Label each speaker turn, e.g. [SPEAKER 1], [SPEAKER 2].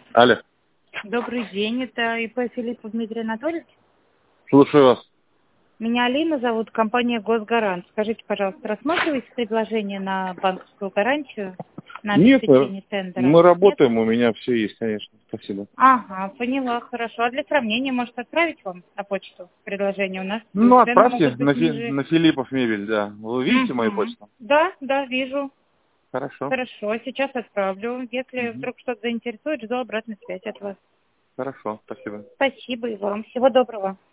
[SPEAKER 1] Алло.
[SPEAKER 2] Добрый день, это ИП Филиппов Дмитрий Анатольевич.
[SPEAKER 1] Слушаю вас.
[SPEAKER 2] Меня Алина зовут, компания «Госгарант». Скажите, пожалуйста, рассматриваете предложение на банковскую гарантию на
[SPEAKER 1] Нет,
[SPEAKER 2] обеспечение тендера?
[SPEAKER 1] мы
[SPEAKER 2] Нет?
[SPEAKER 1] работаем, у меня все есть, конечно. Спасибо.
[SPEAKER 2] Ага, поняла, хорошо. А для сравнения, может, отправить вам на почту предложение? У нас
[SPEAKER 1] Ну,
[SPEAKER 2] цены
[SPEAKER 1] отправьте
[SPEAKER 2] могут быть
[SPEAKER 1] на,
[SPEAKER 2] ниже.
[SPEAKER 1] на Филиппов мебель, да. Вы видите мою
[SPEAKER 2] Угу.
[SPEAKER 1] почту?
[SPEAKER 2] Да, да, вижу.
[SPEAKER 1] Хорошо.
[SPEAKER 2] Хорошо, сейчас отправлю. Если
[SPEAKER 1] Мгм.
[SPEAKER 2] вдруг что-то заинтересует, жду обратной связи от вас.
[SPEAKER 1] Хорошо, спасибо.
[SPEAKER 2] Спасибо и вам. Всего доброго.